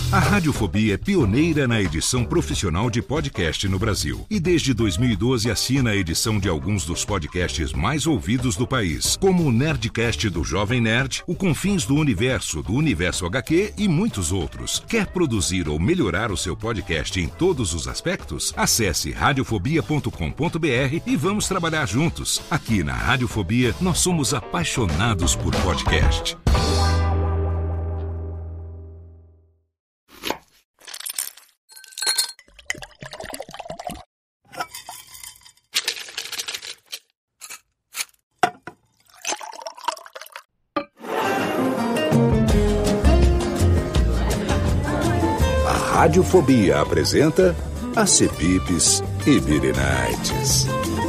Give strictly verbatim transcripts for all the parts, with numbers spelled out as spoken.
A Radiofobia é pioneira na edição profissional de podcast no Brasil. E desde dois mil e doze assina a edição de alguns dos podcasts mais ouvidos do país, como o Nerdcast do Jovem Nerd, o Confins do Universo, do Universo agá quê e muitos outros. Quer produzir ou melhorar o seu podcast em todos os aspectos? Acesse radiofobia ponto com ponto b r e vamos trabalhar juntos. Aqui na Radiofobia, nós somos apaixonados por podcast. Radiofobia apresenta Acepipes e Beery Nights.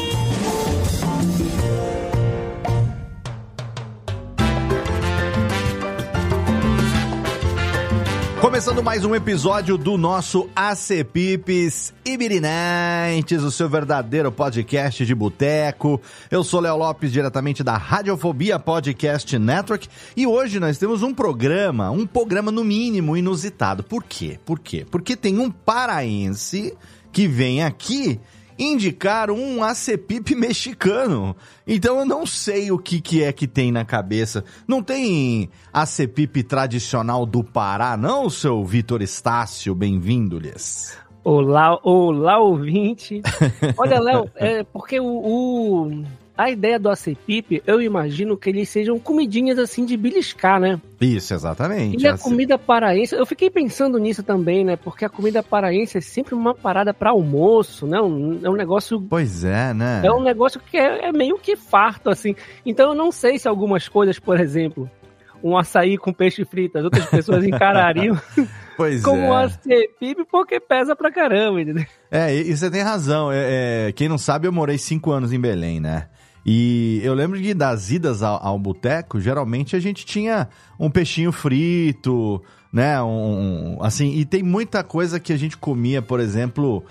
Começando mais um episódio do nosso Acepipes e Beery Nights, o seu verdadeiro podcast de boteco. Eu sou Léo Lopes, diretamente da Radiofobia Podcast Network, e hoje nós temos um programa, um programa no mínimo inusitado. Por quê? Por quê? Porque tem um paraense que vem aqui indicar um Acepipe mexicano. Então eu não sei o que, que é que tem na cabeça. Não tem Acepipe tradicional do Pará, não, seu Vitor Estácio? Bem-vindo-lhes. Olá, olá, ouvinte. Olha, Léo, é porque o, o, a ideia do Acepipe, eu imagino que eles sejam comidinhas assim de beliscar, né? Isso, exatamente. E a comida paraense, eu fiquei pensando nisso também, né? Porque a comida paraense é sempre uma parada para almoço, né? Um, é um negócio... Pois é, né? É um negócio que é, é meio que farto, assim. Então eu não sei se algumas coisas, por exemplo, um açaí com peixe frito, as outras pessoas encarariam... Pois como é. um Acepipe, porque pesa pra caramba, entendeu? É, e, e você tem razão. É, é, quem não sabe, eu morei cinco anos em Belém, né? E eu lembro de das idas ao, ao boteco, geralmente a gente tinha um peixinho frito, né? Um, um, assim, e tem muita coisa que a gente comia, por exemplo,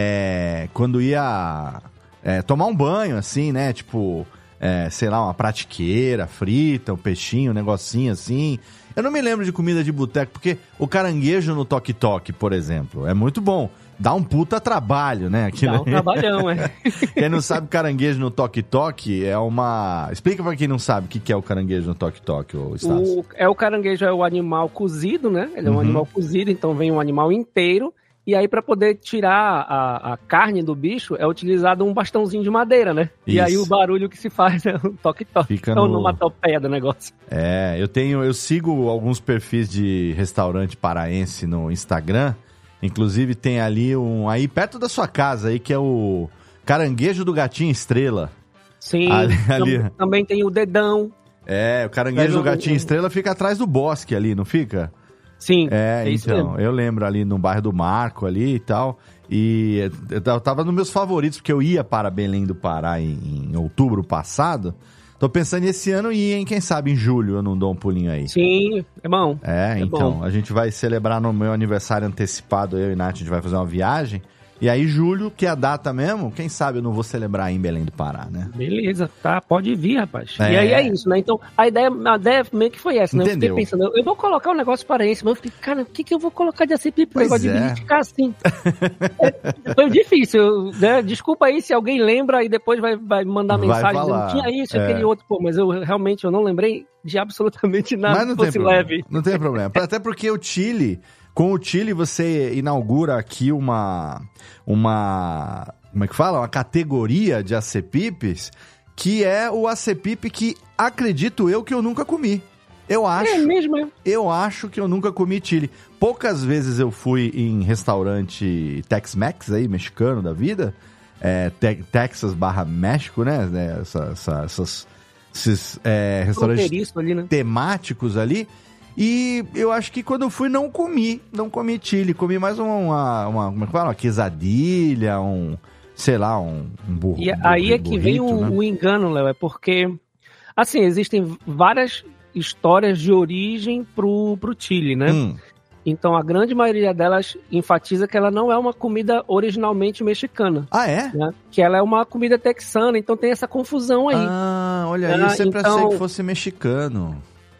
é, quando ia é, tomar um banho, assim, né? Tipo, é, sei lá, uma pratiqueira frita, um peixinho, um negocinho assim. Eu não me lembro de comida de boteco, porque o caranguejo no toque-toque, por exemplo, é muito bom. Dá um puta trabalho, né? Aquilo Dá um aí. trabalhão, é. Quem não sabe, caranguejo no toque-toque é uma... Explica pra quem não sabe o que é o caranguejo no toque-toque, ô Estácio. O, é o caranguejo é o animal cozido, né? Ele é um Uhum. animal cozido, então vem um animal inteiro. E aí, pra poder tirar a, a carne do bicho, é utilizado um bastãozinho de madeira, né? Isso. E aí o barulho que se faz é o toque-toque. Fica É no- onomatopeia do negócio. É, eu tenho, eu sigo alguns perfis de restaurante paraense no Instagram. Inclusive tem ali um aí perto da sua casa aí que é o caranguejo do Gatinho Estrela. Sim, Ali- tam- ali. também tem o dedão. É, o caranguejo Mas do o- Gatinho o- Estrela fica atrás do bosque ali, não fica? Sim, É, é isso então, mesmo. eu lembro ali no bairro do Marco ali e tal, e eu tava nos meus favoritos, porque eu ia para Belém do Pará em, em outubro passado. Tô pensando esse ano ir, hein? Quem sabe em julho eu não dou um pulinho aí. Sim, é bom. É, É então, bom. a gente vai celebrar no meu aniversário antecipado, eu e Nath, a gente vai fazer uma viagem. E aí, julho, que é a data mesmo, quem sabe eu não vou celebrar em Belém do Pará, né? Beleza, tá, pode vir, rapaz. É. E aí é isso, né? Então, a ideia, a ideia meio que foi essa, né? Entendeu. Eu fiquei pensando, eu, eu vou colocar um negócio paraense, mas eu fiquei, cara, o que, que eu vou colocar de Acepipe? Um Pois negócio é. de beliscar assim. É, foi difícil, né? Desculpa aí se alguém lembra e depois vai, vai mandar Vai mensagem falar. dizendo, tinha isso, É. aquele outro, pô, mas eu realmente eu não lembrei de absolutamente nada Mas não que tem fosse problema. leve. Não tem problema. Até porque o Chile, com o Chile você inaugura aqui uma, uma, como é que fala? Uma categoria de acepipes, que é o acepipe que acredito eu que eu nunca comi. Eu acho, É mesmo, é. eu acho que eu nunca comi chili. Poucas vezes eu fui em restaurante Tex-Mex aí, mexicano da vida, é, te- Texas barra México, né? né, Essa, essa, essas, esses é, restaurantes Fronteiriço ali, né? temáticos ali. E eu acho que quando eu fui não comi, não comi chili, comi mais uma, uma como é que fala? Uma quesadilha, um, sei lá, um, um burro. E aí é que vem o, né? o engano, Léo, é porque, assim, existem várias histórias de origem pro, pro Chile, né? Hum. Então a grande maioria delas enfatiza que ela não é uma comida originalmente mexicana, Ah, é? né? Que ela é uma comida texana, então tem essa confusão aí. Ah, olha aí, eu Ah, sempre então- achei que fosse mexicano.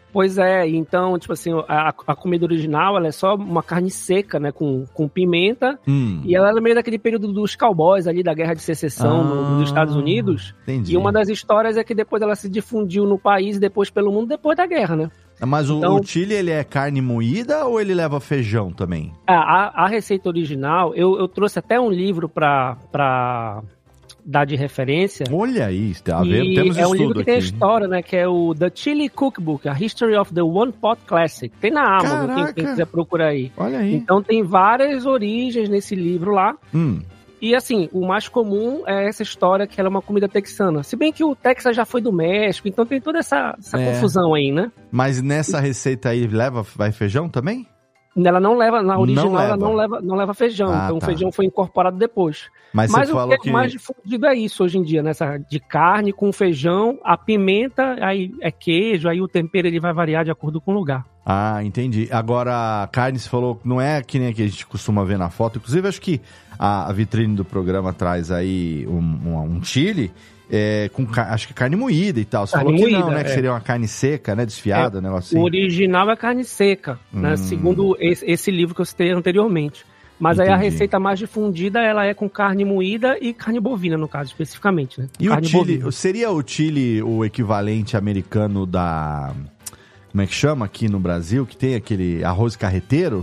Pois é, então, tipo assim, a, a comida original, ela é só uma carne seca, né, com, com pimenta, hum. e ela é meio daquele período dos cowboys ali, da Guerra de Secessão ah, no, nos Estados Unidos, entendi. E uma das histórias é que depois ela se difundiu no país e depois pelo mundo, depois da guerra, né? Mas então, o, o chili, ele é carne moída ou ele leva feijão também? A, a, a receita original, eu, eu trouxe até um livro pra... pra... dar de referência. Olha aí, tá vendo? Temos é um estudo livro que aqui. tem a história, né? Que é o The Chili Cookbook, a History of the One Pot Classic. Tem na Amazon, quem, quem quiser procurar aí. Olha aí. Então tem várias origens nesse livro lá. Hum. E assim, o mais comum é essa história que ela é uma comida texana. Se bem que o Texas já foi do México, então tem toda essa, essa é. confusão aí, né? Mas nessa receita aí, leva vai feijão também? Ela não leva, na original não ela não leva, não leva feijão, ah, então tá. O feijão foi incorporado depois. Mas, Mas você o falou que que é mais difundido é isso hoje em dia, né? Essa de carne com feijão, a pimenta, aí é queijo, aí o tempero ele vai variar de acordo com o lugar. Ah, entendi. Agora, a carne, você falou, não é que nem a que a gente costuma ver na foto. Inclusive, acho que a, a vitrine do programa traz aí um, um, um chili... É, com, acho que carne moída e tal. Você carne falou que moída, não, né? É. Que seria uma carne seca, né? Desfiada, é, negócio assim. O original é carne seca, hum. né? Segundo esse, esse livro que eu citei anteriormente. Mas Entendi. Aí a receita mais difundida, ela é com carne moída e carne bovina, no caso, especificamente, né? E carne o chili, bovina. Seria o chili o equivalente americano da... Como é que chama aqui no Brasil? Que tem aquele arroz carreteiro?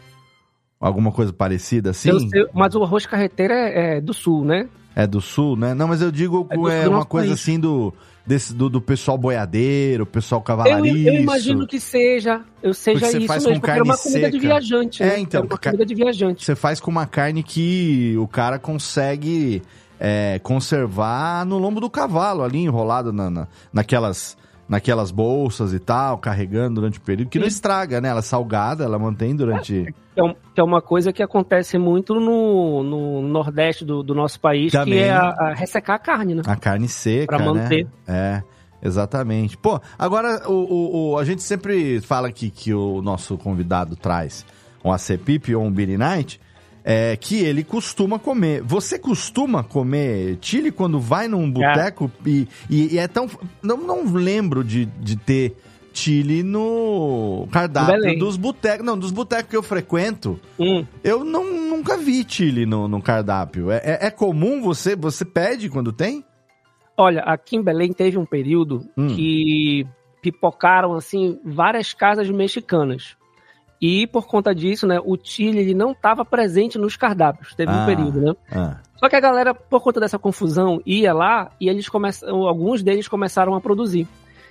Alguma coisa parecida assim? Eu sei, mas o arroz carreteiro é, é do sul, né? É do sul, né? Não, mas eu digo é, é uma coisa país. assim do, desse, do, do pessoal boiadeiro, pessoal cavalariço. Eu, eu imagino que seja, eu seja isso faz mesmo, com porque era uma comida seca. de viajante, é, né? Então, era uma comida de viajante. Você faz com uma carne que o cara consegue é, conservar no lombo do cavalo, ali enrolado na, na, naquelas, naquelas bolsas e tal, carregando durante o período, que Sim. não estraga, né? Ela é salgada, ela mantém durante... Que é uma coisa que acontece muito no, no nordeste do, do nosso país, Também. que é a, a ressecar a carne, né? A carne seca, pra manter. né? É, exatamente. Pô, agora o, o, o, a gente sempre fala aqui que o nosso convidado traz um acepip ou um Beer Night, é, que ele costuma comer. Você costuma comer chili quando vai num boteco? É. E, e, e é tão... Não, não lembro de, de ter... chili no cardápio dos botecos. Não, dos botecos que eu frequento, hum. eu não, nunca vi chili no, no cardápio. É, é, é comum? Você, você pede quando tem? Olha, aqui em Belém teve um período hum. que pipocaram, assim, várias casas mexicanas. E, por conta disso, né, o chili ele não estava presente nos cardápios. Teve ah, um período, né? Ah. Só que a galera, por conta dessa confusão, ia lá e eles começam, alguns deles começaram a produzir.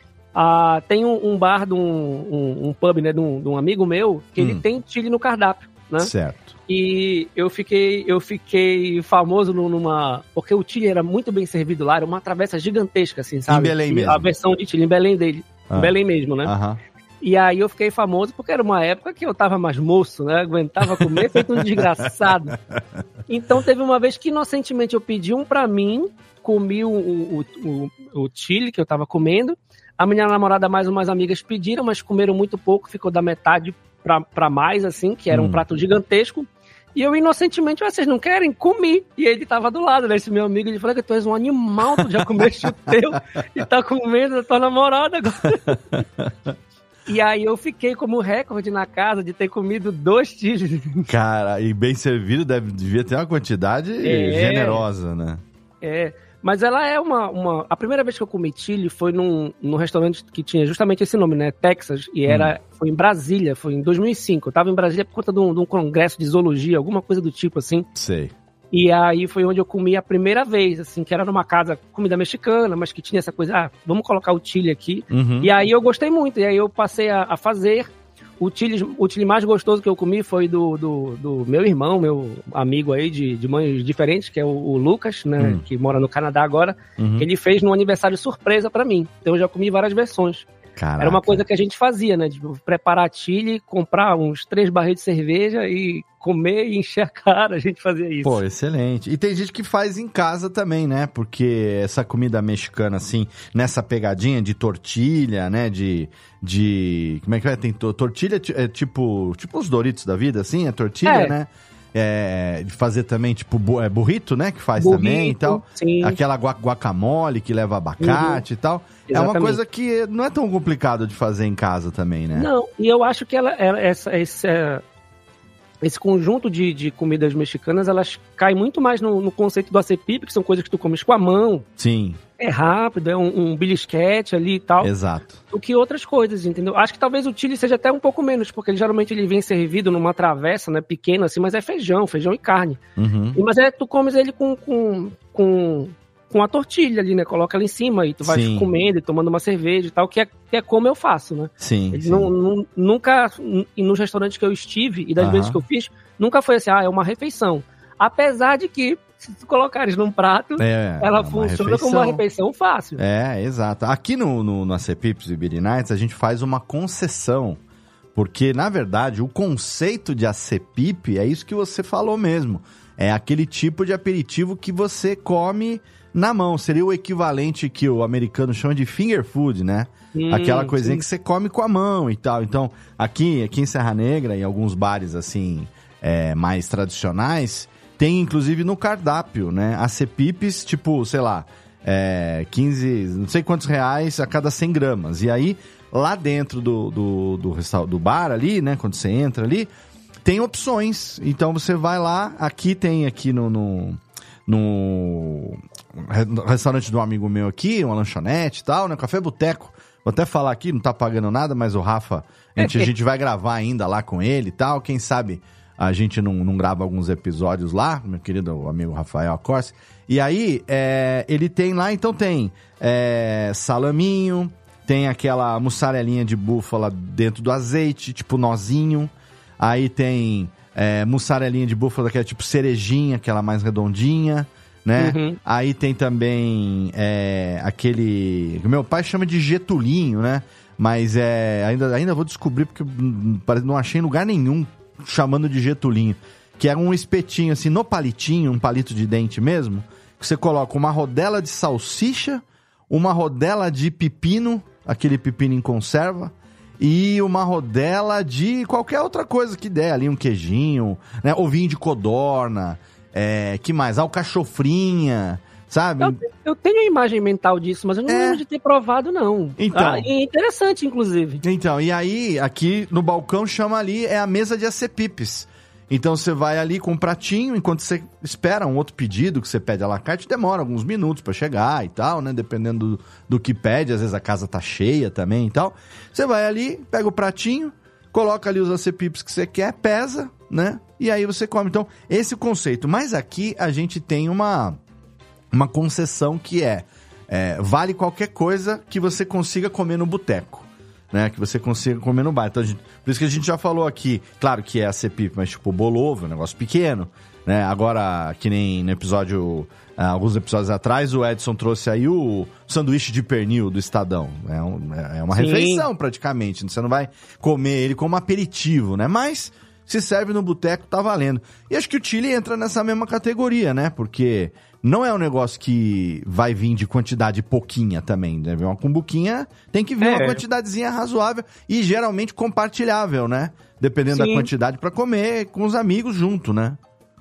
Ah, tem um, um bar, de um, um, um pub, né, de um, de um amigo meu, que hum. ele tem chili no cardápio, né? Certo. E eu fiquei, eu fiquei famoso numa... Porque o chili era muito bem servido lá, era uma travessa gigantesca, assim, sabe? Em Belém mesmo. A versão de chili em Belém dele. Ah. Em Belém mesmo, né? Aham. E aí eu fiquei famoso porque era uma época que eu tava mais moço, né? Aguentava comer feito um desgraçado. Então teve uma vez que inocentemente eu pedi um pra mim, comi o, o, o, o chili que eu tava comendo. A minha namorada mais umas amigas pediram, mas comeram muito pouco, ficou da metade pra, pra mais, assim, que era um hum. prato gigantesco. E eu, inocentemente, vocês não querem? Comi. E ele tava do lado, né? Esse meu amigo, ele falou que tu és um animal, tu já comeste o teu e tá comendo da tua namorada agora. E aí eu fiquei como recorde na casa de ter comido dois chilis. Cara, e bem servido, deve, devia ter uma quantidade é, generosa, né? É. Mas ela é uma, uma... A primeira vez que eu comi chili foi num, num restaurante que tinha justamente esse nome, né? Texas. E era, hum. foi em Brasília, foi em dois mil e cinco. Eu tava em Brasília por conta de um, de um congresso de zoologia, alguma coisa do tipo, assim. Sei. E aí foi onde eu comi a primeira vez, assim, que era numa casa, comida mexicana, mas que tinha essa coisa, ah, vamos colocar o chili aqui. Uhum. E aí eu gostei muito. E aí eu passei a, a fazer... O chili, o chili mais gostoso que eu comi foi do, do, do meu irmão, meu amigo aí de, de mães diferentes, que é o, o Lucas, né, hum. que mora no Canadá agora, uhum. que ele fez num aniversário surpresa pra mim. Então eu já comi várias versões. Caraca. Era uma coisa que a gente fazia, né, de preparar chili, comprar uns três barris de cerveja e comer e encher a cara, a gente fazia isso. Pô, excelente. E tem gente que faz em casa também, né, porque essa comida mexicana, assim, nessa pegadinha de tortilha, né, de... de como é que é? Tem tortilha, é tipo, tipo os Doritos da vida, assim, é tortilha, é. né? é, de fazer também, tipo, bu- burrito, né? Que faz Burrito, também e tal. sim. Aquela gua- guacamole que leva abacate uhum. e tal. Exatamente. É uma coisa que não é tão complicado de fazer em casa também, né? Não, e eu acho que ela, ela essa, essa, esse conjunto de, de comidas mexicanas, elas caem muito mais no, no conceito do acepip, que são coisas que tu comes com a mão. Sim. É rápido, é um, um belisquete ali e tal. Exato. Do que outras coisas, entendeu? Acho que talvez o chili seja até um pouco menos, porque ele, geralmente ele vem servido numa travessa, né, pequena assim, mas é feijão, feijão e carne. Uhum. E, mas é, tu comes ele com, com, com, com a tortilha ali, né? Coloca ali em cima e tu vai sim. comendo e tomando uma cerveja e tal, que é, que é como eu faço, né? Sim, ele sim. Não, não, nunca, e nos restaurantes que eu estive e das uhum. vezes que eu fiz, nunca foi assim, ah, é uma refeição. Apesar de que, se tu colocares num prato, é, ela é funciona refeição. Como uma refeição fácil. É, exato. Aqui no, no, no Acepipes e Beer Nights, a gente faz uma concessão. Porque, na verdade, o conceito de acepip é isso que você falou mesmo. É aquele tipo de aperitivo que você come na mão. Seria o equivalente que o americano chama de finger food, né? Hum, Aquela coisinha sim. que você come com a mão e tal. Então, aqui, aqui em Serra Negra, em alguns bares, assim, é, mais tradicionais... Tem, inclusive, no cardápio, né? Acepipes, tipo, sei lá, é, quinze, não sei quantos reais a cada cem gramas. E aí, lá dentro do, do, do, restaur- do bar ali, né? Quando você entra ali, tem opções. Então, você vai lá, aqui tem aqui no, no, no restaurante do amigo meu aqui, uma lanchonete e tal, né? Café Boteco. Vou até falar aqui, não tá pagando nada, mas o Rafa, a gente, a gente vai gravar ainda lá com ele e tal, quem sabe... A gente não, não grava alguns episódios lá, meu querido amigo Rafael Acorce. E aí, é, ele tem lá, então tem é, salaminho, tem aquela mussarelinha de búfala dentro do azeite, tipo nozinho. Aí tem é, mussarelinha de búfala que é tipo cerejinha, aquela mais redondinha, né? Uhum. Aí tem também é, aquele... que meu pai chama de getulinho, né? Mas é, ainda, ainda vou descobrir porque não achei em lugar nenhum chamando de getulinho, que é um espetinho assim, no palitinho, um palito de dente mesmo, que você coloca uma rodela de salsicha, uma rodela de pepino, aquele pepino em conserva, e uma rodela de qualquer outra coisa que der ali, um queijinho, né, ovinho de codorna, é, que mais? Alcachofrinha, sabe? Eu, eu tenho a imagem mental disso, mas eu não é. lembro de ter provado, não. Então, ah, é interessante, inclusive. Então, e aí, aqui no balcão chama ali, é a mesa de acepipes. Então, você vai ali com um pratinho, enquanto você espera um outro pedido que você pede à la carte, demora alguns minutos pra chegar e tal, né? Dependendo do, do que pede, às vezes a casa tá cheia também e tal. Você vai ali, pega o pratinho, coloca ali os acepipes que você quer, pesa, né? E aí você come. Então, esse é o conceito. Mas aqui a gente tem uma... uma concessão que é, é, vale qualquer coisa que você consiga comer no boteco, né? Que você consiga comer no bar. Então, a gente, por isso que a gente já falou aqui, claro que é acepip, mas tipo bolovo, um negócio pequeno, né? Agora, que nem no episódio, ah, alguns episódios atrás, o Edson trouxe aí o sanduíche de pernil do Estadão. É, um, é uma Sim. refeição praticamente, você não vai comer ele como aperitivo, né? Mas... se serve no boteco, tá valendo. E acho que o chili entra nessa mesma categoria, né? Porque não é um negócio que vai vir de quantidade pouquinha também, né? Uma cumbuquinha tem que vir é. uma quantidadezinha razoável e geralmente compartilhável, né? Dependendo Sim. da quantidade pra comer com os amigos junto, né?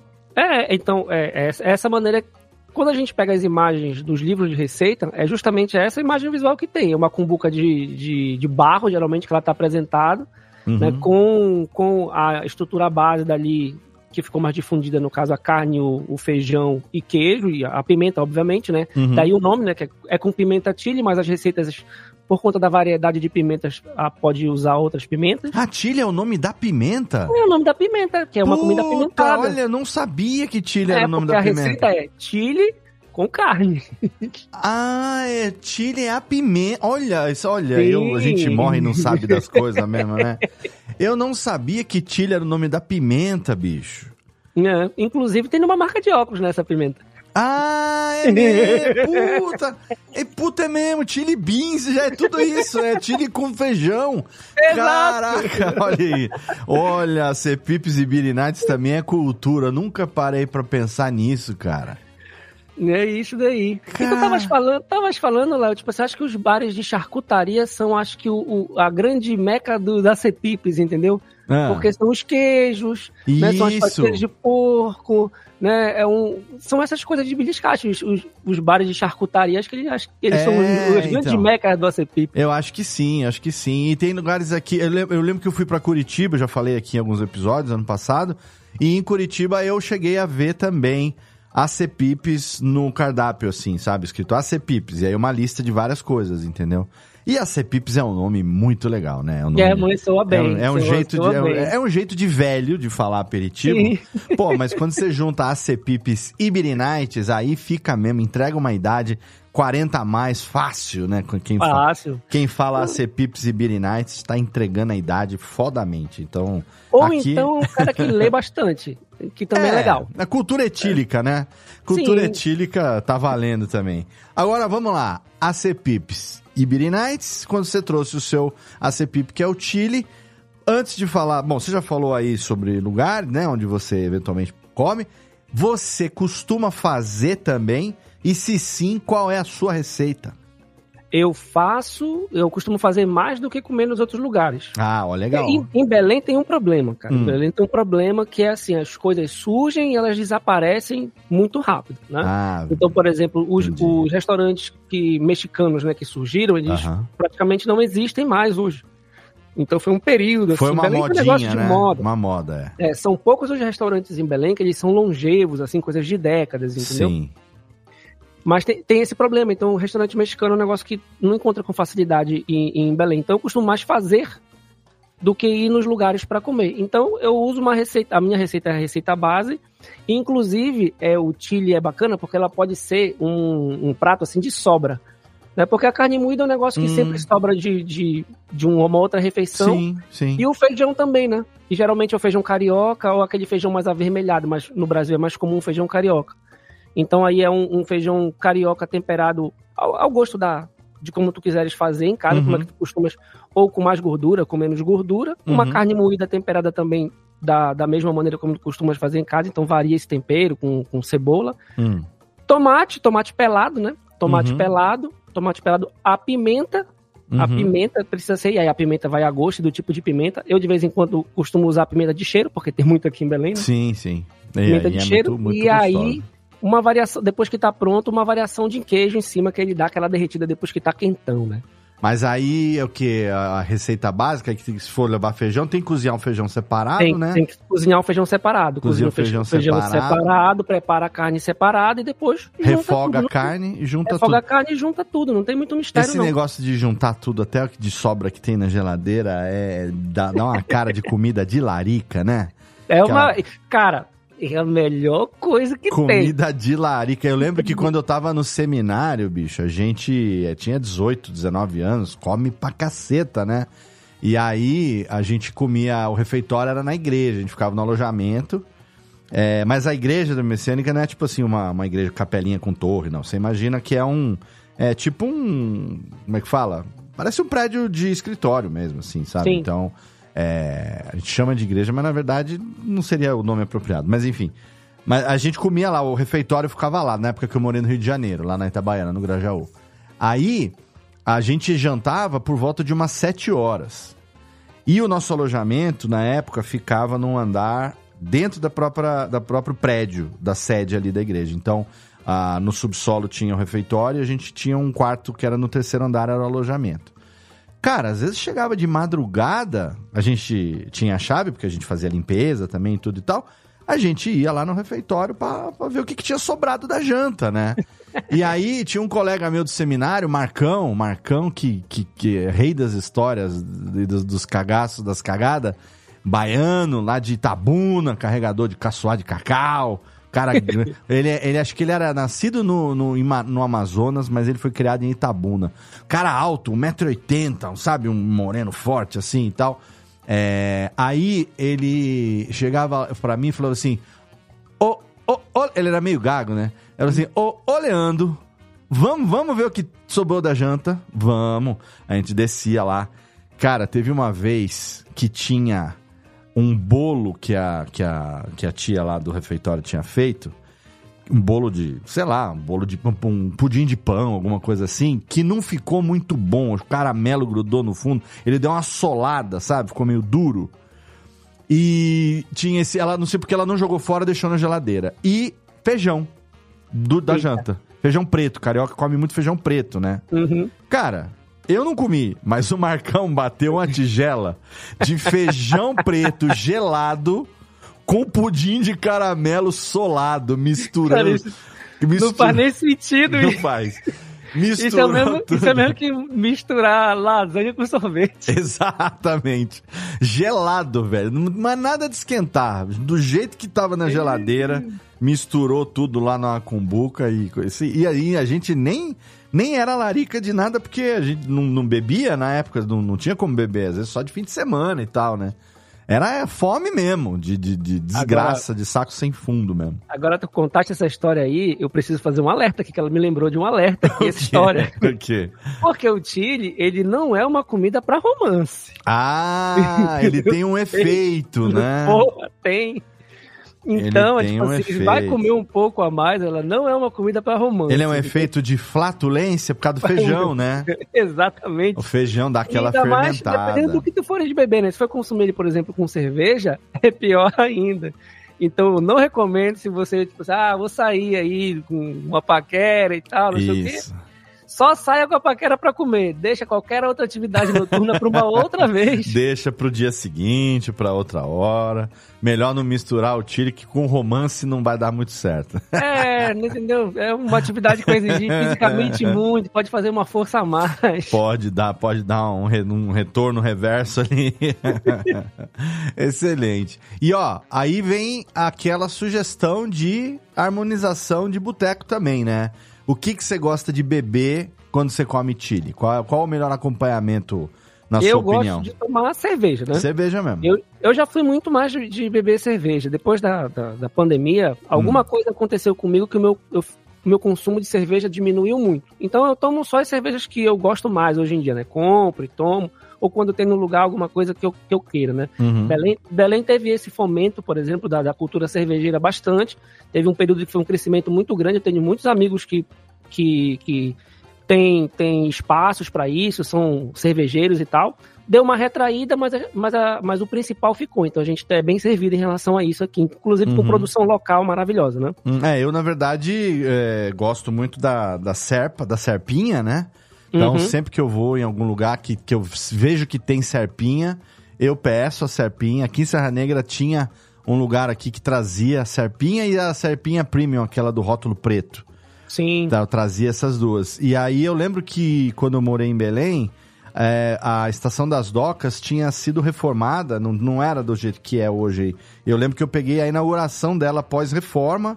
É, então, é, é essa maneira... Quando a gente pega as imagens dos livros de receita, é justamente essa imagem visual que tem. É uma cumbuca de, de, de barro, geralmente, que ela tá apresentada. Uhum. Né, com, com a estrutura base dali, que ficou mais difundida, no caso, a carne, o, o feijão e queijo, e a pimenta, obviamente, né? Uhum. Daí o nome, né, que é, é com pimenta chili, mas as receitas, por conta da variedade de pimentas, a, pode usar outras pimentas. Ah, chili é o nome da pimenta? É o nome da pimenta, que é uma Puta, comida apimentada. Olha, eu não sabia que chili é, era o nome da pimenta. a receita é chili com carne. Ah, é chili é a pimenta. Olha, isso, olha, eu, a gente morre e não sabe das coisas mesmo, né? Eu não sabia que chili era o nome da pimenta, bicho. É, inclusive tem numa marca de óculos nessa pimenta. Ah, é mesmo, puta, é puta é mesmo, chili beans, já é tudo isso, é chili com feijão. Exato. Caraca, olha aí, olha, acepipes e Beer Nights também é cultura, nunca parei pra pensar nisso, cara. É isso daí. Cara... E tu tavas falando, tavas falando, Léo, tipo, você acha que os bares de charcutaria são, acho que, o, o, a grande meca do, da Cepipes, entendeu? Ah. Porque são os queijos, né, são as fatias de porco, né? É um, são essas coisas de beliscate, os, os, os bares de charcutaria, acho que eles, acho que eles é, são os, os grandes então, mecas do Cepipes. Eu acho que sim, acho que sim. E tem lugares aqui, eu lembro, eu lembro que eu fui pra Curitiba, já falei aqui em alguns episódios, ano passado, e em Curitiba eu cheguei a ver também a Cepipes no cardápio, assim, sabe? Escrito a Cepipes, e aí uma lista de várias coisas, entendeu? E a Cepipes é um nome muito legal, né? É, um nome, é muito soa bem. É, é, um soa, jeito soa de, é, é um jeito de velho de falar aperitivo. Sim. Pô, mas quando você junta a Cepipes e Beer Nights, aí fica mesmo, entrega uma idade quarenta a mais, fácil, né? Quem fácil. Fala, quem fala a Cepipes e Beer Nights está entregando a idade fodamente, então... Ou aqui... então o cara que lê bastante, que também é, é legal. A cultura etílica, é. né? Cultura Sim. etílica tá valendo também. Agora, vamos lá. A Cepipes e Beer Nights, quando você trouxe o seu A C P I P, que é o Chile, antes de falar... Bom, você já falou aí sobre lugar, né? Onde você eventualmente come. Você costuma fazer também? E se sim, qual é a sua receita? Eu faço, eu costumo fazer mais do que comer nos outros lugares. Ah, ó, legal. Em, em Belém tem um problema, cara. Hum. Em Belém tem um problema que é assim, as coisas surgem e elas desaparecem muito rápido, né? Ah, então, por exemplo, os, os restaurantes que, mexicanos, né, que surgiram, eles uh-huh. praticamente não existem mais hoje. Então foi um período, foi assim, uma Belém modinha, foi um negócio de né? moda. Uma moda, é. é. São poucos os restaurantes em Belém que eles são longevos, assim, coisas de décadas, entendeu? Sim. Mas tem, tem esse problema, então o restaurante mexicano é um negócio que não encontra com facilidade em, em Belém. Então eu costumo mais fazer do que ir nos lugares para comer. Então eu uso uma receita, a minha receita é a receita base, e, inclusive é, o chili é bacana porque ela pode ser um, um prato assim de sobra, né? Porque a carne moída é um negócio que hum. sempre sobra de, de, de uma outra refeição. Sim, sim. E o feijão também, né? E geralmente é o feijão carioca ou aquele feijão mais avermelhado, mas no Brasil é mais comum o feijão carioca. Então aí é um, um feijão carioca temperado ao, ao gosto da, de como tu quiseres fazer em casa, uhum. como é que tu costumas, ou com mais gordura, com menos gordura. Uhum. Uma carne moída temperada também da, da mesma maneira como tu costumas fazer em casa, então varia esse tempero com, com cebola. Uhum. Tomate, tomate pelado, né? Tomate uhum. pelado, tomate pelado, a pimenta. Uhum. A pimenta precisa ser, e aí a pimenta vai a gosto do tipo de pimenta. Eu de vez em quando costumo usar pimenta de cheiro, porque tem muito aqui em Belém, né? Sim, sim. Pimenta e, de é cheiro, muito, muito e gostosa. Aí... Uma variação, depois que tá pronto, uma variação de queijo em cima que ele dá aquela derretida depois que tá quentão, né? Mas aí é o que? A receita básica é que se for levar feijão, tem que cozinhar um feijão separado, tem, né? Tem que cozinhar um feijão separado. Cozinha Cozinha o feijão, feijão separado. separado, prepara a carne separada e depois refoga tudo, a carne e junta refoga tudo. Refoga a carne e junta tudo, não tem muito mistério. Esse não. negócio de juntar tudo, até o de sobra que tem na geladeira, é dá, dá uma cara de comida de larica, né? É uma... Aquela... Cara... É a melhor coisa que Comida tem. Comida de larica. Eu lembro que quando eu tava no seminário, bicho, a gente tinha dezoito, dezenove anos, come pra caceta, né? E aí a gente comia, o refeitório era na igreja, a gente ficava no alojamento. É, mas a igreja da Messiânica não é tipo assim uma, uma igreja capelinha com torre, não. Você imagina que é um... É tipo um... Como é que fala? Parece um prédio de escritório mesmo, assim, sabe? Sim. Então... É, a gente chama de igreja, mas na verdade não seria o nome apropriado. Mas enfim, mas a gente comia lá, o refeitório ficava lá, na época que eu morei no Rio de Janeiro, lá na Itabaiana, no Grajaú. Aí, a gente jantava por volta de umas sete horas. E o nosso alojamento, na época, ficava num andar dentro da própria, da próprio prédio, da sede ali da igreja. Então, ah, no subsolo tinha o refeitório e a gente tinha um quarto que era no terceiro andar, era o alojamento. Cara, às vezes chegava de madrugada, a gente tinha a chave, porque a gente fazia limpeza também, tudo e tal, a gente ia lá no refeitório pra, pra ver o que, que tinha sobrado da janta, né? E aí tinha um colega meu do seminário, Marcão, Marcão, que, que, que é rei das histórias, dos, dos cagaços, das cagadas, baiano, lá de Itabuna, carregador de caçoar de cacau. Cara, ele, ele acho que ele era nascido no, no, no Amazonas, mas ele foi criado em Itabuna. Cara alto, um metro e oitenta, sabe? Um moreno forte, assim, e tal. É, aí ele chegava pra mim e falou assim... Ô, ô, ô, ele era meio gago, né? Ele falou assim, ô, ô Leandro, vamos, vamos ver o que sobrou da janta? Vamos. A gente descia lá. Cara, teve uma vez que tinha... um bolo que a, que, a, que a tia lá do refeitório tinha feito, um bolo de, sei lá, um bolo de um pudim de pão, alguma coisa assim, que não ficou muito bom, o caramelo grudou no fundo, ele deu uma solada, sabe? Ficou meio duro. E tinha esse, ela não sei porque ela não jogou fora, deixou na geladeira. E feijão do, da Eita. janta. Feijão preto, carioca come muito feijão preto, né? Uhum. Cara, eu não comi, mas o Marcão bateu uma tigela de feijão preto gelado com pudim de caramelo solado, misturando. Cara, isso mistura... Não faz nem sentido. Não faz. Misturou isso, é mesmo, isso é mesmo que misturar lasanha com sorvete. Exatamente. Gelado, velho. Mas nada de esquentar. Do jeito que tava na geladeira, misturou tudo lá na cumbuca. E, e aí a gente nem, nem era larica de nada, porque a gente não, não bebia na época, não, não tinha como beber, às vezes só de fim de semana e tal, né? Era fome mesmo, de, de, de desgraça, agora, de saco sem fundo mesmo. Agora tu contaste essa história aí, eu preciso fazer um alerta aqui, que ela me lembrou de um alerta aqui, essa história. Por quê? Porque o chili, ele não é uma comida pra romance. Ah, ele tem um efeito, né? Porra, tem. Então, é tipo um assim, efeito. Vai comer um pouco a mais, ela não é uma comida para romance. Ele é um efeito de flatulência por causa do feijão, né? Exatamente. O feijão dá aquela ainda fermentada. Mais, dependendo do que tu for de beber, né? Se for consumir ele, por exemplo, com cerveja, é pior ainda. Então, eu não recomendo se você, tipo assim, ah, vou sair aí com uma paquera e tal, não sei Isso. o quê. Só saia com a paquera pra comer. Deixa qualquer outra atividade noturna pra uma outra vez. Deixa pro dia seguinte, pra outra hora. Melhor não misturar o chili, que com romance não vai dar muito certo. É, entendeu? É uma atividade que vai exigir fisicamente muito. Pode fazer uma força a mais. Pode dar, pode dar um, um retorno reverso ali. Excelente. E ó, aí vem aquela sugestão de harmonização de boteco também, né? O que que você gosta de beber quando você come chili? Qual, qual o melhor acompanhamento, na eu sua opinião? Eu gosto de tomar cerveja, né? Cerveja mesmo. Eu, eu já fui muito mais de, de beber cerveja. Depois da, da, da pandemia, alguma hum. coisa aconteceu comigo que o meu, eu, o meu consumo de cerveja diminuiu muito. Então eu tomo só as cervejas que eu gosto mais hoje em dia, né? Compro e tomo. Ou quando tem no lugar alguma coisa que eu, que eu queira, né? Uhum. Belém, Belém teve esse fomento, por exemplo, da, da cultura cervejeira bastante. Teve um período que foi um crescimento muito grande. Eu tenho muitos amigos que, que, que têm, têm espaços para isso, são cervejeiros e tal. Deu uma retraída, mas, mas, a, mas o principal ficou. Então a gente é bem servido em relação a isso aqui. Inclusive uhum. com produção local maravilhosa, né? É, eu na verdade é, gosto muito da, da Serpa, da Serpinha, né? Então, uhum. sempre que eu vou em algum lugar que, que eu vejo que tem serpinha, eu peço a serpinha. Aqui em Serra Negra tinha um lugar aqui que trazia a serpinha e a serpinha premium, aquela do rótulo preto. Sim. Então, eu trazia essas duas. E aí eu lembro que quando eu morei em Belém, é, a Estação das Docas tinha sido reformada, não, não era do jeito que é hoje. Eu lembro que eu peguei a inauguração dela pós-reforma.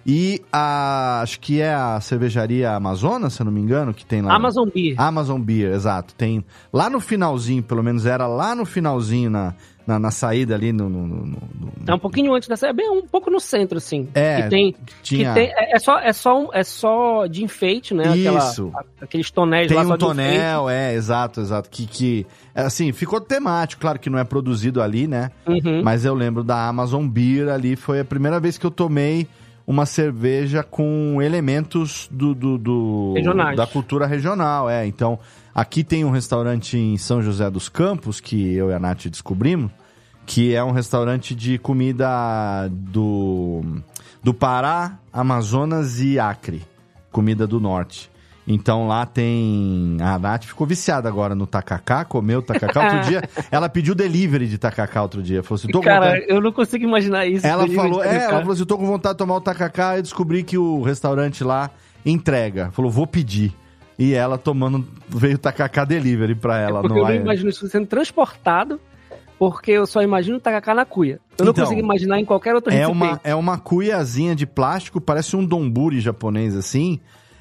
E a, acho que é a cervejaria Amazonas, se eu não me engano, que tem lá... Amazon Beer. Amazon Beer, exato. Tem lá no finalzinho, pelo menos era lá no finalzinho, na, na, na saída ali no, no, no, no... É um pouquinho antes da saída, bem um pouco no centro, assim. É, que tem, tinha... que tem, é, só, é, só, é só de enfeite, né? Isso. Aquela, aqueles tonéis tem lá um só de tonel, enfeite. é, exato, exato. Que, que, assim, ficou temático, claro que não é produzido ali, né? Uhum. Mas eu lembro da Amazon Beer ali, foi a primeira vez que eu tomei uma cerveja com elementos do, do, do da cultura regional, é. Então, aqui tem um restaurante em São José dos Campos, que eu e a Nath descobrimos, que é um restaurante de comida do, do Pará, Amazonas e Acre, comida do norte. Então lá tem... A Nath ficou viciada agora no tacacá, comeu tacacá. Outro dia, ela pediu delivery de tacacá outro dia. Falou assim, tô Cara, com vontade... eu não consigo imaginar isso. Ela falou, é, ela falou assim, tô com vontade de tomar o tacacá. E descobri que o restaurante lá entrega. Falou, vou pedir. E ela tomando, veio tacacá delivery pra ela. É porque no eu não imagino isso sendo transportado, porque eu só imagino o tacacá na cuia. Eu não então, consigo imaginar em qualquer outro é uma É uma cuiazinha de plástico, parece um donburi japonês assim.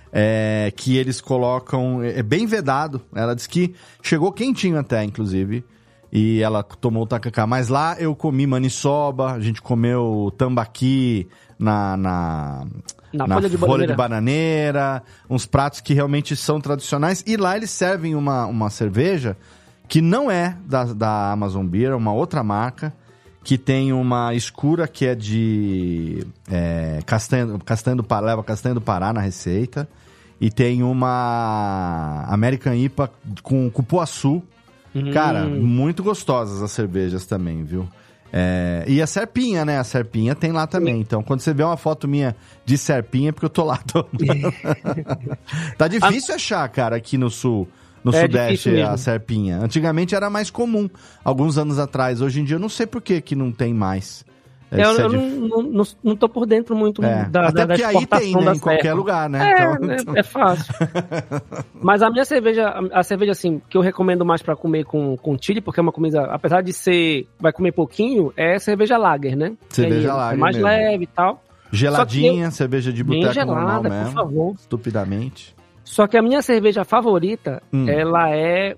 É, que eles colocam... É bem vedado. Ela disse que chegou quentinho até, inclusive. E ela tomou o tacacá. Mas lá eu comi maniçoba, a gente comeu tambaqui na, na, na, na folha, de, folha bananeira. de bananeira. Uns pratos que realmente são tradicionais. E lá eles servem uma, uma cerveja que não é da, da Amazon Beer, é uma outra marca, que tem uma escura que é de é, castanha, castanha do Pará, leva castanha do Pará na receita. E tem uma American I P A com cupuaçu. Hum. Cara, muito gostosas as cervejas também, viu? É, e a Serpinha, né? A Serpinha tem lá também. Sim. Então, quando você vê uma foto minha de Serpinha, é porque eu tô lá tomando. Tá difícil a... achar, cara, aqui no sul, no é Sudeste, a Serpinha. Antigamente era mais comum, alguns anos atrás. Hoje em dia eu não sei por que que não tem mais. É, eu eu dif... não, não, não tô por dentro muito é. da, Até da, porque da aí tem, né? da Em qualquer lugar, né? É, então, é, então... é fácil. Mas a minha cerveja, a cerveja, assim, que eu recomendo mais pra comer com, com chili, porque é uma comida, apesar de ser, vai comer pouquinho, é cerveja lager, né? Cerveja aí, lager é mais mesmo. leve e tal. Geladinha, eu... cerveja de boteco gelada, normal por mesmo. favor. Estupidamente. Só que a minha cerveja favorita, hum. ela é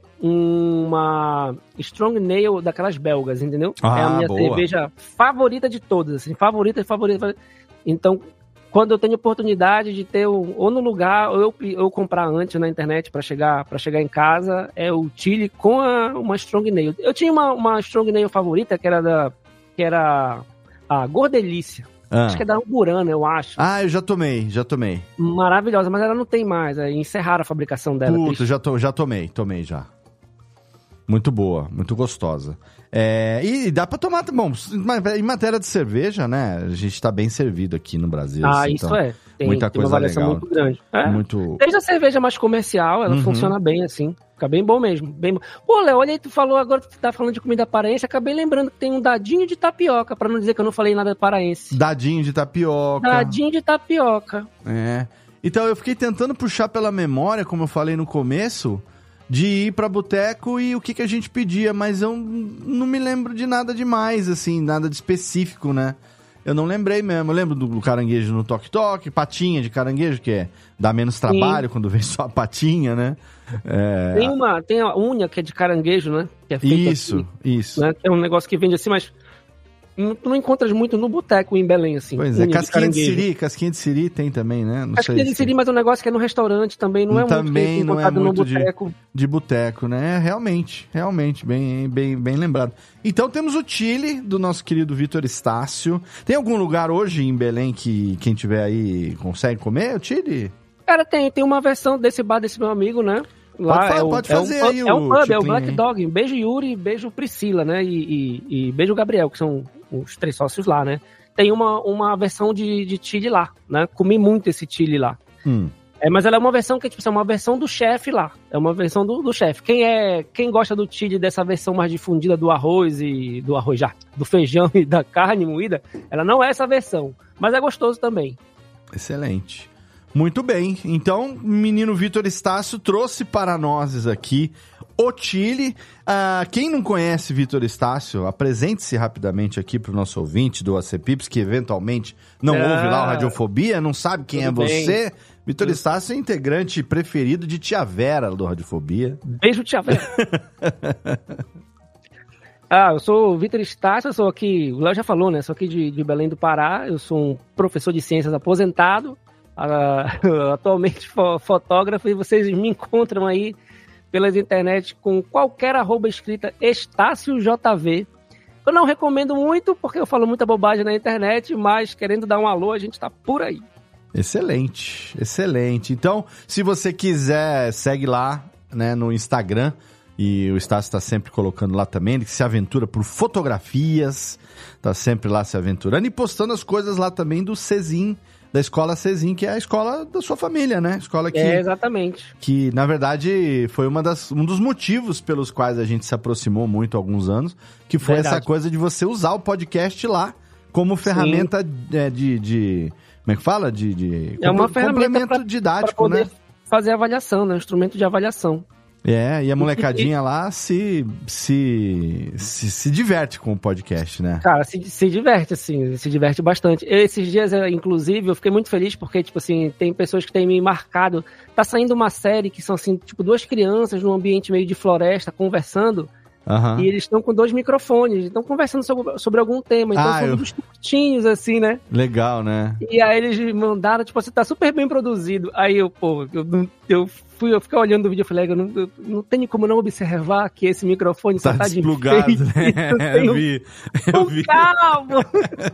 uma Strong Nail daquelas belgas, entendeu? Ah, é a minha boa. cerveja favorita de todas, assim, favorita, favorita, favorita. Então, quando eu tenho oportunidade de ter, um, ou no lugar, ou eu, eu comprar antes na internet para chegar, pra chegar em casa, é o chili com a, uma Strong Nail. Eu tinha uma, uma Strong Nail favorita, que era da, que era a Gordelícia. Ah. Acho que é da Amburana, eu acho. Ah, eu já tomei, já tomei. Maravilhosa, mas ela não tem mais. Aí encerraram a fabricação dela. Puta, já, to, já tomei, tomei já. Muito boa, muito gostosa. É, e dá pra tomar, bom, em matéria de cerveja, né? A gente tá bem servido aqui no Brasil. Ah, assim, isso então, é. Tem, muita tem coisa uma variação legal. muito grande. É. Muito... Desde a cerveja mais comercial, ela uhum. funciona bem, assim. Fica bem bom mesmo. Bem... Pô, Léo, olha aí, tu falou agora, tu tá falando de comida paraense, acabei lembrando que tem um dadinho de tapioca, pra não dizer que eu não falei nada paraense. Dadinho de tapioca. Dadinho de tapioca. É. Então, eu fiquei tentando puxar pela memória, como eu falei no começo, de ir pra boteco e o que, que a gente pedia, mas eu não me lembro de nada demais, assim, nada de específico, né? Eu não lembrei mesmo. Eu lembro do caranguejo no toque-toque, patinha de caranguejo, que é dá menos trabalho Sim. quando vem só a patinha, né? É... Tem uma, tem a unha que é de caranguejo, né? Que é feita isso, aqui, isso. Né? Que é um negócio que vende assim, mas tu não encontras muito no boteco em Belém, assim. Pois é, casquinha de, de siri, casquinha de siri tem também, né? Não casquinha sei de siri, mas é um negócio que é no restaurante também, não é também muito não é muito no boteco. De, de boteco, né? Realmente, realmente, bem, bem, bem lembrado. Então temos o chili do nosso querido Vitor Estácio. Tem algum lugar hoje em Belém que quem tiver aí consegue comer o chili? Cara, tem, tem uma versão desse bar desse meu amigo, né? Lá pode, é pode o, fazer é um, aí é o um pub, é o Black aí. Dog. Beijo Yuri, beijo Priscila, né? E, e, e beijo Gabriel, que são os três sócios lá, né? Tem uma, uma versão de, de chili lá, né? Comi muito esse chili lá. Hum. É, mas ela é uma versão que tipo, é uma versão do chefe lá. É uma versão do, do chefe. Quem é, quem gosta do chili dessa versão mais difundida do arroz e do arroz já, do feijão e da carne moída, ela não é essa versão, mas é gostoso também. Excelente. Muito bem, então o menino Vitor Estácio trouxe para nós aqui o chili. Uh, quem não conhece Vitor Estácio, apresente-se rapidamente aqui para o nosso ouvinte do A C Pips, que eventualmente não ah, ouve lá o Radiofobia, não sabe quem é bem. você. Vitor Estácio é integrante preferido de Tia Vera do Radiofobia. Beijo, Tia Vera. Ah, eu sou o Vitor Estácio, eu sou aqui, o Léo já falou, né? Sou aqui de, de Belém do Pará, eu sou um professor de ciências aposentado. Uh, atualmente fo- fotógrafo, e vocês me encontram aí pelas internet com qualquer arroba escrita Estácio J V. Eu não recomendo muito porque eu falo muita bobagem na internet, mas querendo dar um alô, a gente tá por aí. Excelente, excelente. Então, se você quiser, segue lá, né, no Instagram, e o Estácio está sempre colocando lá também, ele se aventura por fotografias, tá sempre lá se aventurando e postando as coisas lá também do Cezim, da escola Cezim, que é a escola da sua família, né? Escola que, é, exatamente. Que, na verdade, foi uma das, um dos motivos pelos quais a gente se aproximou muito há alguns anos, que foi verdade. Essa coisa de você usar o podcast lá como ferramenta é, de, de... Como é que fala? De, de é uma ferramenta complemento pra, didático, pra poder né? Fazer avaliação, né? Um instrumento de avaliação. É, e a molecadinha lá se, se, se, se diverte com o podcast, né? Cara, se, se diverte, assim, se diverte bastante. Esses dias, inclusive, eu fiquei muito feliz porque, tipo assim, tem pessoas que têm me marcado. Tá saindo uma série que são, assim, tipo, duas crianças num ambiente meio de floresta, conversando. Uhum. E eles estão com dois microfones, estão conversando sobre, sobre algum tema. Então ah, são eu... uns curtinhos, assim, né? Legal, né? E aí eles mandaram, tipo assim, tá super bem produzido. Aí eu, pô, eu, eu fui eu ficar olhando o vídeo, eu falei, eu não, eu não tenho como não observar que esse microfone tá só tá desplugado, de né? Eu vi, eu um vi. cabo.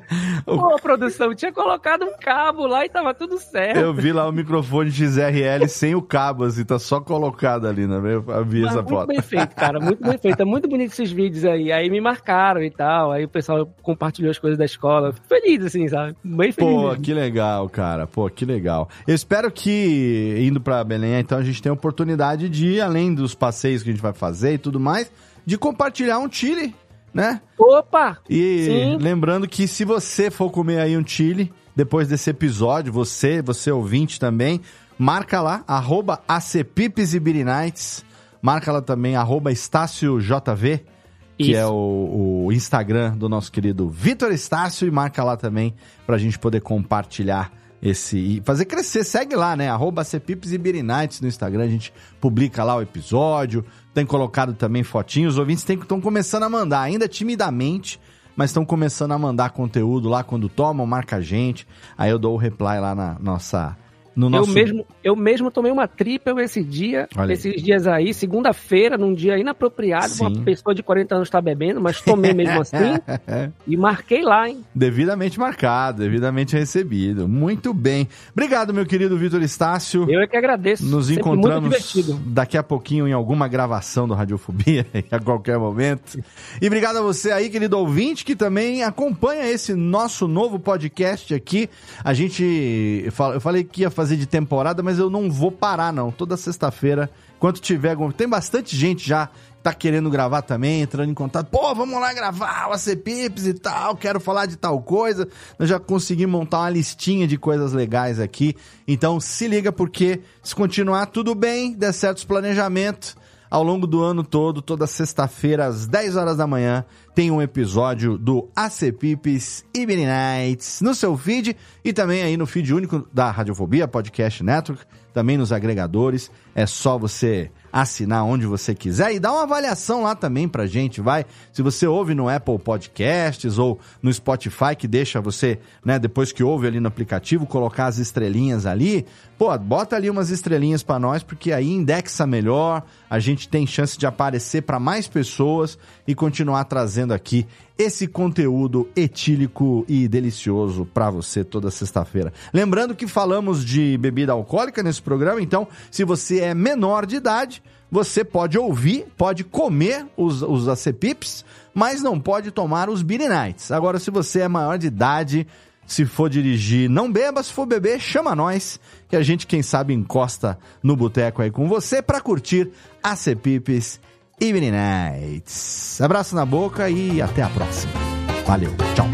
Pô, a produção tinha colocado um cabo lá e tava tudo certo. Eu vi lá o microfone X R L sem o cabo, assim, tá só colocado ali, né? Eu vi Mas essa muito foto. bem feito, cara, muito bem feito. É muito bonito esses vídeos aí. Aí me marcaram e tal, aí o pessoal compartilhou as coisas da escola. Fico feliz, assim, sabe? Bem feliz. Pô, mesmo. que legal, cara. Pô, que legal. Eu espero que, indo pra Belém, então, a gente tenha a oportunidade de, além dos passeios que a gente vai fazer e tudo mais, de compartilhar um chili, né? Opa! E Sim. lembrando que se você for comer aí um chili, depois desse episódio, você, você ouvinte também, marca lá, arroba Acepipes e Birinites, marca lá também, arroba Estácio J V, que Isso. é o, o Instagram do nosso querido Vitor Estácio, e marca lá também pra gente poder compartilhar esse e fazer crescer. Segue lá, né? Arroba Acepipes e Birinites no Instagram, a gente publica lá o episódio, tem colocado também fotinhos, os ouvintes estão começando a mandar, ainda timidamente, mas estão começando a mandar conteúdo lá quando tomam, marca a gente, aí eu dou o reply lá na nossa... No nosso... eu, mesmo, eu mesmo tomei uma triple esse dia, Olha esses aí. dias aí, segunda-feira, num dia inapropriado, Sim. uma pessoa de quarenta anos tá bebendo, mas tomei mesmo assim e marquei lá, hein? Devidamente marcado, devidamente recebido. Muito bem. Obrigado, meu querido Vitor Estácio. Eu é que agradeço. Nos Sempre encontramos muito divertido. daqui a pouquinho em alguma gravação do Radiofobia, a qualquer momento. E obrigado a você aí, querido ouvinte, que também acompanha esse nosso novo podcast aqui. A gente, eu falei que ia fazer de temporada, mas eu não vou parar, não. Toda sexta-feira, enquanto tiver... Tem bastante gente já que tá querendo gravar também, entrando em contato. Pô, vamos lá gravar o Acepipes e tal, quero falar de tal coisa. Nós já conseguimos montar uma listinha de coisas legais aqui. Então, se liga, porque se continuar tudo bem, der certos planejamentos, ao longo do ano todo, toda sexta-feira, às dez horas da manhã, tem um episódio do Acepipes e Birinites no seu feed e também aí no feed único da Radiofobia Podcast Network, também nos agregadores. É só você assinar onde você quiser e dar uma avaliação lá também pra gente, vai. Se você ouve no Apple Podcasts ou no Spotify, que deixa você, né, depois que ouve ali no aplicativo, colocar as estrelinhas ali, pô, bota ali umas estrelinhas pra nós, porque aí indexa melhor, a gente tem chance de aparecer pra mais pessoas e continuar trazendo aqui esse conteúdo etílico e delicioso pra você toda sexta-feira. Lembrando que falamos de bebida alcoólica nesse programa, então, se você é menor de idade, você pode ouvir, pode comer os, os Acepipes, mas não pode tomar os Birinites. Agora, se você é maior de idade, se for dirigir, não beba, se for beber, chama nós, que a gente, quem sabe, encosta no boteco aí com você pra curtir Acepipes e Birinites. Abraço na boca e até a próxima. Valeu, tchau.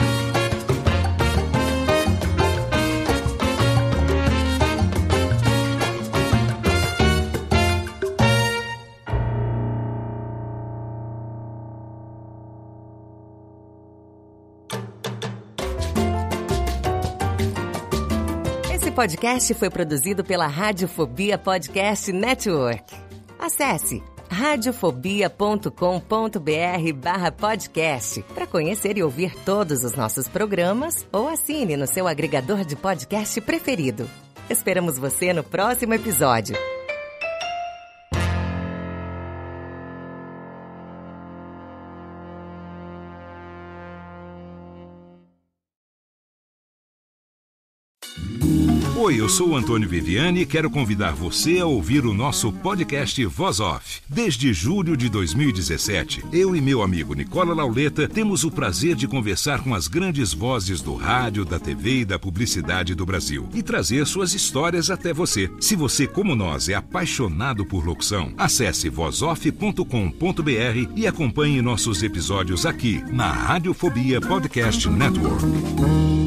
Esse podcast foi produzido pela Radiofobia Podcast Network. Acesse radiofobia ponto com ponto br barra podcast para conhecer e ouvir todos os nossos programas ou assine no seu agregador de podcast preferido. Esperamos você no próximo episódio. Oi, eu sou o Antônio Viviani e quero convidar você a ouvir o nosso podcast Voz Off. Desde julho de dois mil e dezessete, eu e meu amigo Nicola Lauleta temos o prazer de conversar com as grandes vozes do rádio, da T V e da publicidade do Brasil e trazer suas histórias até você. Se você, como nós, é apaixonado por locução, acesse voz off ponto com ponto br e acompanhe nossos episódios aqui na Radiofobia Podcast Network.